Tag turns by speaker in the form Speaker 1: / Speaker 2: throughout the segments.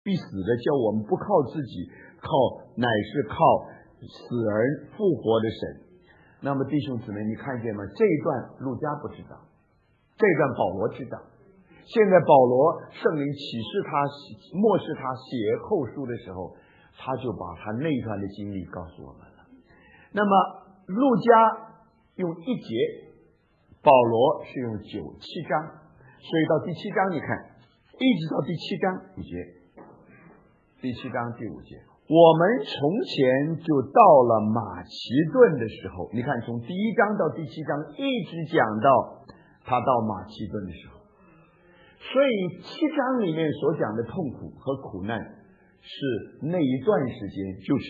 Speaker 1: 必死的，叫我们不靠自己，乃是靠死而复活的神。那么弟兄姊妹，你看见吗？这一段路加不知道，这一段保罗知道。现在保罗圣灵启示他，默示他写后书的时候，他就把他那一段的经历告诉我们了。那么路加用1节，保罗是用7章，所以到第7章你看，一直到第7章5节，第7章第5节，我们从前就到了马其顿的时候，你看从第1章到第7章一直讲到他到马其顿的时候，所以7章里面所讲的痛苦和苦难是那一段时间，就是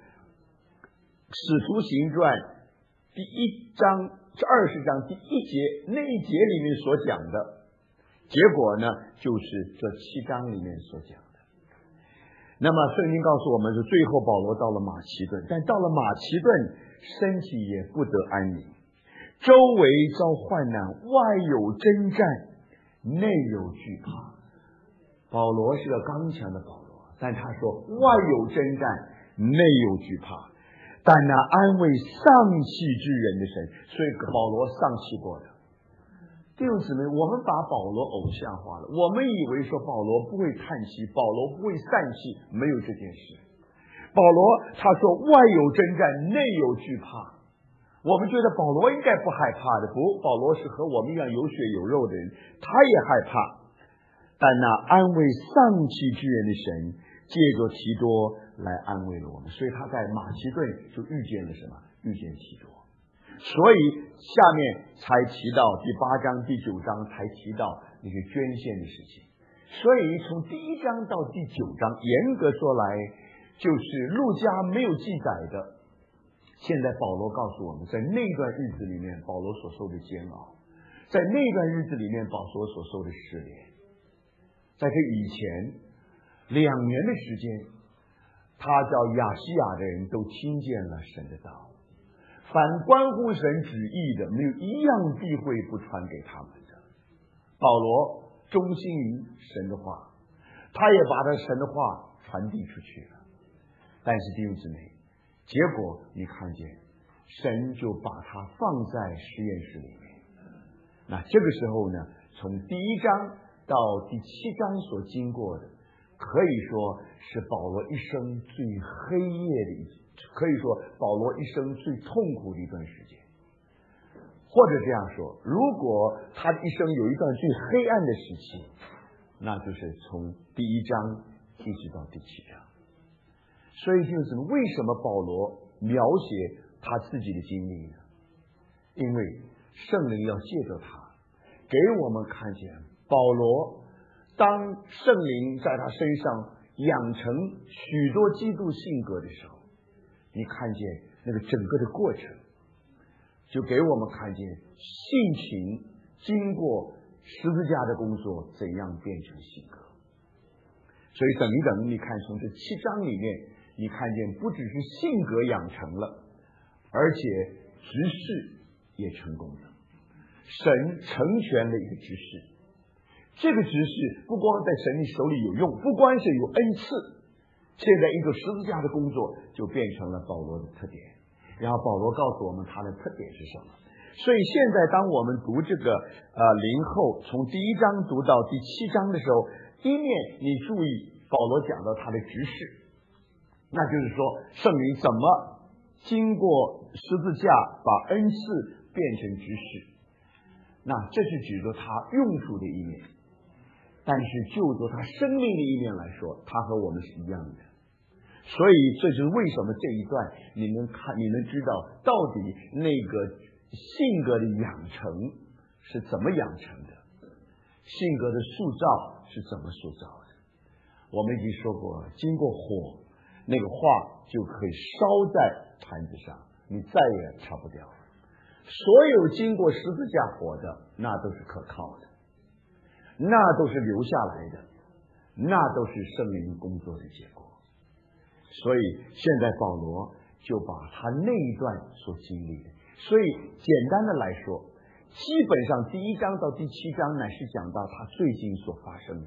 Speaker 1: 使徒行传第1章20章第1节那一节里面所讲的结果呢，就是这7章里面所讲的。那么圣经告诉我们是最后保罗到了马其顿，但到了马其顿身体也不得安宁，周围遭患难，外有征战，内有惧怕。保罗是个刚强的保罗，但他说外有征战，内有惧怕，但那安慰丧气之人的神，所以保罗丧气过的。弟兄姊妹，我们把保罗偶像化了，我们以为说保罗不会叹息，保罗不会散气，没有这件事。保罗他说外有征战，内有惧怕。我们觉得保罗应该不害怕的，不，保罗是和我们一样有血有肉的人，他也害怕。但那安慰丧气之人的神，借着提多来安慰了我们，所以他在马其顿就遇见了什么？遇见提多。所以下面才提到第8章第9章才提到那些捐献的事情。所以从第1章到第9章严格说来就是路加没有记载的。现在保罗告诉我们，在那段日子里面保罗所受的煎熬，在那段日子里面保罗所受的试炼，在这以前2年的时间，他叫亚细亚的人都听见了神的道，凡关乎神旨意的，没有一样避讳不传给他们的。保罗忠心于神的话，他也把他神的话传递出去了。但是弟兄姊妹，结果你看见神就把他放在实验室里面。那这个时候呢，从第1章到第7章所经过的，可以说是保罗一生最黑夜的可以说保罗一生最痛苦的一段时间。或者这样说，如果他一生有一段最黑暗的时期，那就是从第1章一直到第7章。所以就是为什么保罗描写他自己的经历呢？因为圣灵要借着他给我们看见保罗当圣灵在他身上养成许多基督性格的时候，你看见那个整个的过程，就给我们看见性情经过十字架的工作怎样变成性格。所以等一等，你看从这7章里面，你看见不只是性格养成了，而且执事也成功了。神成全了一个执事，这个执事不光在神的手里有用，不光是有恩赐，现在一个十字架的工作就变成了保罗的特点。然后保罗告诉我们他的特点是什么。所以现在当我们读这个灵后从第1章读到第7章的时候，一面你注意保罗讲到他的执事，那就是说圣灵怎么经过十字架把恩赐变成执事，那这是指着他用处的一面。但是就着他生命的一面来说，他和我们是一样的。所以这就是为什么这一段你能知道到底那个性格的养成是怎么养成的，性格的塑造是怎么塑造的。我们已经说过，经过火，那个话就可以烧在坛子上，你再也擦不掉了。所有经过十字架火的，那都是可靠的，那都是留下来的，那都是圣灵工作的结果。所以现在保罗就把他那一段所经历的，所以简单的来说，基本上第1章到第7章乃是讲到他最近所发生的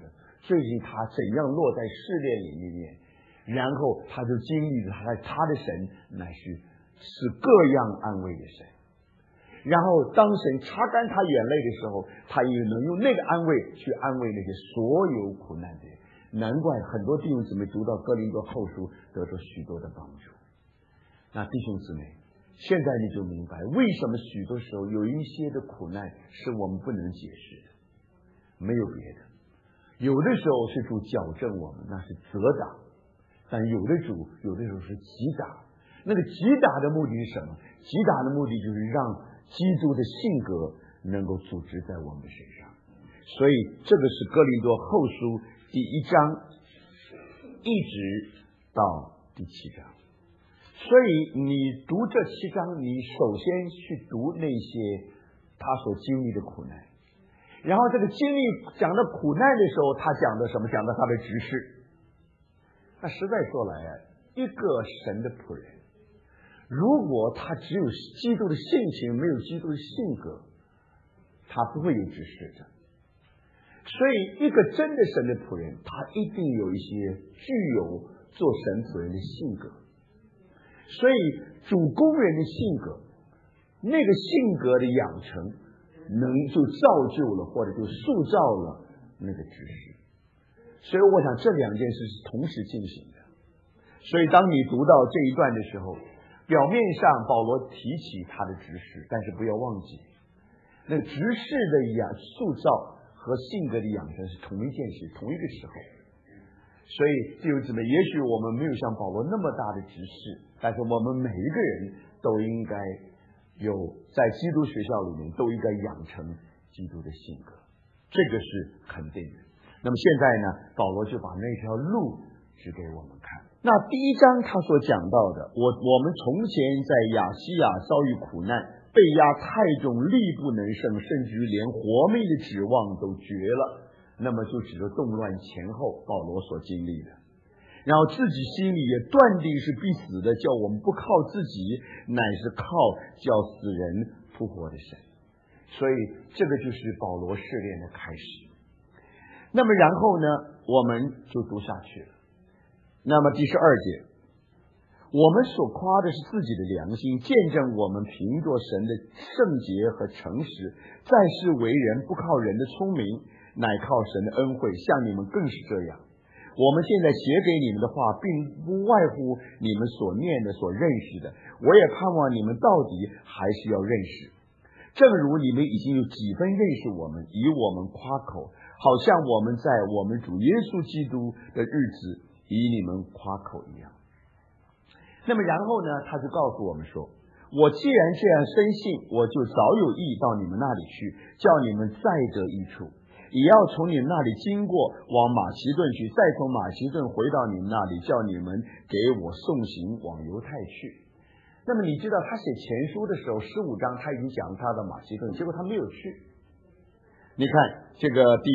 Speaker 1: 最近他怎样落在试炼里面，然后他就经历了他的神乃是各样安慰的神。然后当神擦干他眼泪的时候，他也能用那个安慰去安慰那些所有苦难的人。难怪很多弟兄姊妹读到哥林多后书得到许多的帮助。那弟兄姊妹，现在你就明白为什么许多时候有一些的苦难是我们不能解释的，没有别的。有的时候是主矫正我们，那是责打，但有的时候是击打。那个击打的目的是什么？击打的目的就是让基督的性格能够组织在我们身上。所以这个是哥林多后书第1章一直到第7章。所以你读这7章，你首先去读那些他所经历的苦难，然后这个经历讲到苦难的时候，他讲的什么？讲到他的执事。那实在说来一个神的仆人，如果他只有基督的性情，没有基督的性格，他不会有执事的。所以一个真的神的仆人，他一定有一些具有做神仆人的性格。所以主工人的性格，那个性格的养成就造就了或者就塑造了那个执事。所以我想这两件事是同时进行的。所以当你读到这一段的时候，表面上保罗提起他的执事，但是不要忘记那个执事的塑造和性格的养成是同一件事，同一个时候。所以弟兄姊妹，也许我们没有像保罗那么大的执事，但是我们每一个人都应该有在基督学校里面都应该养成基督的性格，这个是肯定的。那么现在呢，保罗就把那条路指给我们看。那第1章他所讲到的，我们从前在亚细亚遭遇苦难，被压太重，力不能胜，甚至于连活命的指望都绝了。那么就指着动乱前后保罗所经历的，然后自己心里也断定是必死的，叫我们不靠自己，乃是靠叫死人复活的神。所以这个就是保罗试炼的开始。那么然后呢，我们就读下去了。那么第12节，我们所夸的是自己的良心，见证我们凭着神的圣洁和诚实，在世为人，不靠人的聪明，乃靠神的恩惠，像你们更是这样。我们现在写给你们的话，并不外乎你们所念的、所认识的。我也盼望你们到底还是要认识，正如你们已经有几分认识我们，以我们夸口，好像我们在我们主耶稣基督的日子以你们夸口一样。那么然后呢，他就告诉我们说，我既然这样深信，我就早有意到你们那里去，叫你们再得益处，也要从你们那里经过，往马其顿去，再从马其顿回到你们那里，叫你们给我送行往犹太去。那么你知道他写前书的时候15章他已经讲他的马其顿，结果他没有去。你看这个第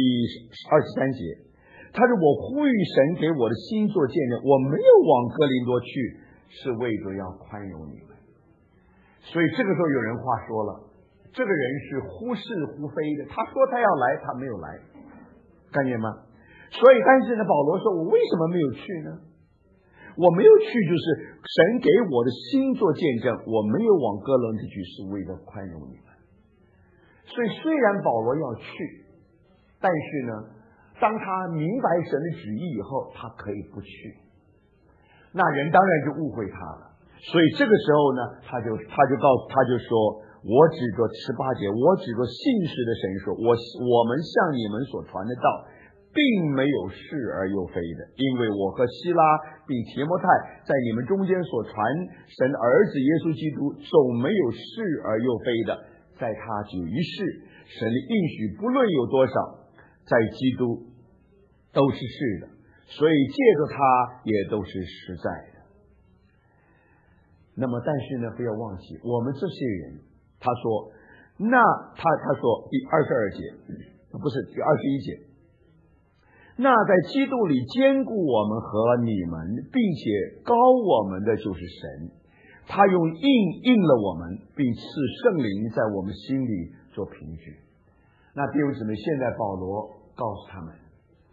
Speaker 1: 23节，他说我呼吁神给我的心做见证，我没有往哥林多去，是为着要宽容你们。所以这个时候有人话说了，这个人是忽是忽非的，他说他要来，他没有来，看见吗？所以但是呢，保罗说我为什么没有去呢？我没有去就是神给我的心做见证，我没有往哥林多去是为了宽容你们。所以虽然保罗要去，但是呢，当他明白神的旨意以后，他可以不去，那人当然就误会他了。所以这个时候呢，他就说，我指着18节，我指着信实的神说，我们向你们所传的道并没有是而又非的，因为我和希拉并提摩太在你们中间所传神儿子耶稣基督，总没有是而又非的，在他只有一世，神的应许不论有多少，在基督都是是的，所以借着他也都是实在的。那么但是呢，不要忘记我们这些人，他说他说第22节，不是第21节，那在基督里坚固我们和你们，并且膏我们的就是神，他用印了我们，并赐圣灵在我们心里做凭据。那弟兄姊妹，现在保罗告诉他们，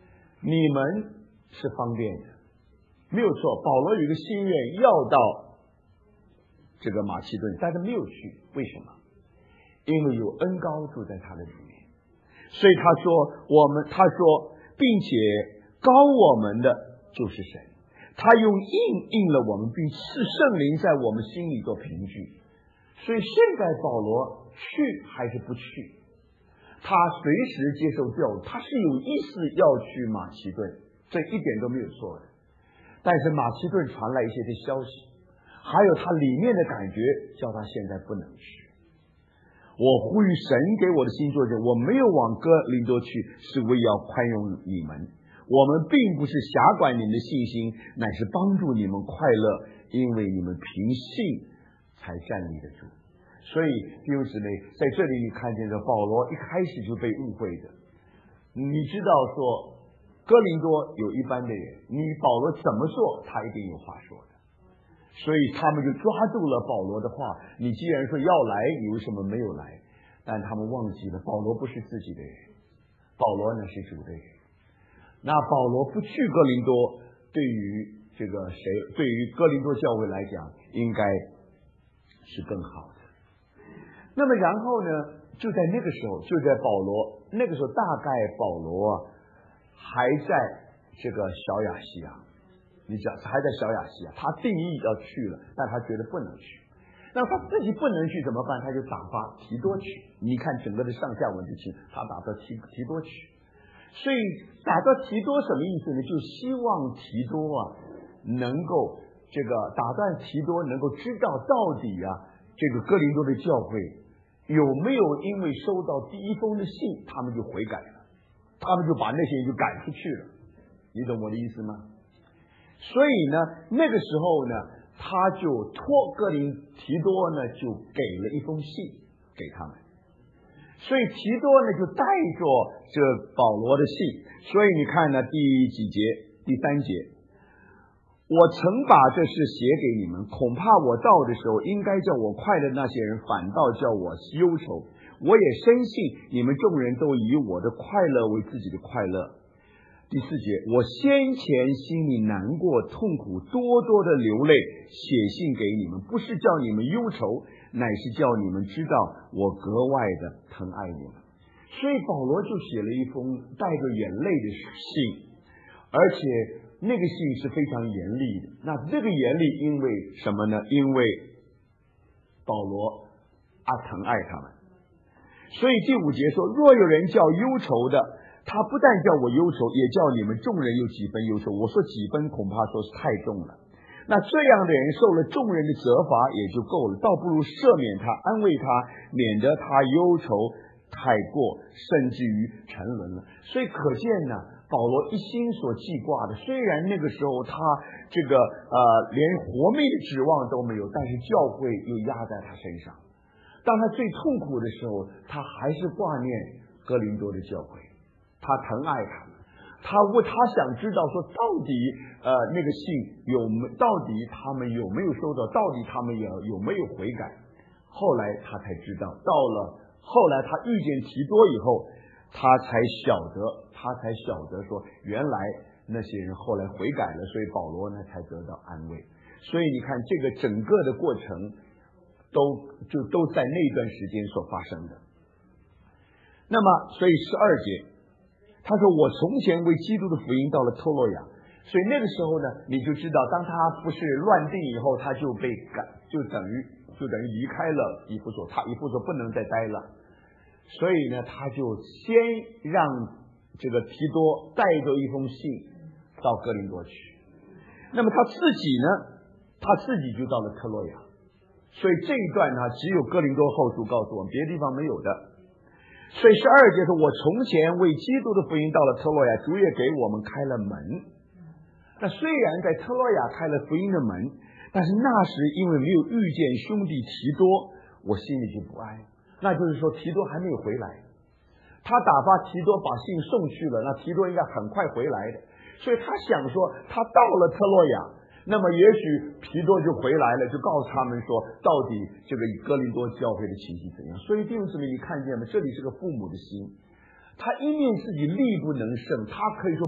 Speaker 1: 你们是方便的，没有错。保罗有一个心愿要到这个马其顿，但是没有去，为什么？因为有恩膏住在他的里面，所以他说，并且膏我们的就是神，他用印了我们，并赐圣灵在我们心里做凭据。所以现在保罗去还是不去，他随时接受教育，他是有意思要去马其顿，这一点都没有错的。但是马其顿传来一些的消息，还有他里面的感觉，叫他现在不能去。我呼吁神给我的新作者，我没有往哥林多去，是为要宽容你们。我们并不是辖管你们的信心，乃是帮助你们快乐，因为你们凭信才站立得住。所以弟兄姊妹，在这里你看见的保罗一开始就被误会的。你知道说哥林多有一般的人，你保罗怎么说他一定有话说的，所以他们就抓住了保罗的话，你既然说要来，你为什么没有来？但他们忘记了保罗不是自己的人，保罗呢是主的人。那保罗不去哥林多，对于对于哥林多教会来讲，应该是更好的。那么然后呢，就在那个时候，就在保罗那个时候，大概保罗还在这个小亚细亚，你讲还在小亚细亚，他定义要去了，但他觉得不能去。那他自己不能去怎么办？他就打发提多去。你看整个的上下文之情，他打发提多去。所以打发提多什么意思呢？就希望提多能够打断提多能够知道到底这个哥林多的教会有没有因为收到第一封的信，他们就悔改了，他们就把那些人就赶出去了。你懂我的意思吗？所以呢，那个时候呢，他就托提多呢，就给了一封信给他们。所以提多呢，就带着这保罗的信。所以你看呢，第几节？第3节，我曾把这事写给你们，恐怕我到的时候，应该叫我快乐那些人，反倒叫我忧愁。我也深信你们众人都以我的快乐为自己的快乐。第4节，我先前心里难过痛苦，多多的流泪，写信给你们，不是叫你们忧愁，乃是叫你们知道我格外的疼爱你们。所以保罗就写了一封带着眼泪的信，而且那个信是非常严厉的。那这个严厉因为什么呢？因为保罗疼爱他们。所以第5节说，若有人叫忧愁的，他不但叫我忧愁，也叫你们众人有几分忧愁。我说几分，恐怕说是太重了。那这样的人受了众人的责罚也就够了，倒不如赦免他，安慰他，免得他忧愁太过，甚至于沉沦了。所以可见呢，保罗一心所记挂的，虽然那个时候他连活命的指望都没有，但是教会又压在他身上。当他最痛苦的时候，他还是挂念哥林多的教会，他疼爱他们，他想知道说到底那个信到底他们有没有收到，到底他们有没有悔改。后来他才知道，到了后来他遇见提多以后，他才晓得说原来那些人后来悔改了，所以保罗呢才得到安慰。所以你看这个整个的过程都在那段时间所发生的。那么所以12节他说，我从前为基督的福音到了特洛亚。所以那个时候呢，你就知道当他不是乱定以后，他就被就等于离开了以弗所，他以弗所不能再待了。所以呢，他就先让这个提多带着一封信到哥林多去。那么他自己就到了特洛亚。所以这一段呢，只有哥林多后书告诉我们，别的地方没有的。所以12节说，我从前为基督的福音到了特洛亚，主也给我们开了门。那虽然在特洛亚开了福音的门，但是那时因为没有遇见兄弟提多，我心里就不安。那就是说提多还没有回来，他打发提多把信送去了，那提多应该很快回来的。所以他想说他到了特洛亚，那么也许提多就回来了，就告诉他们说到底这个哥林多教会的情形怎样。所以弟兄姊妹，你看见吗？这里是个父母的心，他一面自己力不能胜，他可以说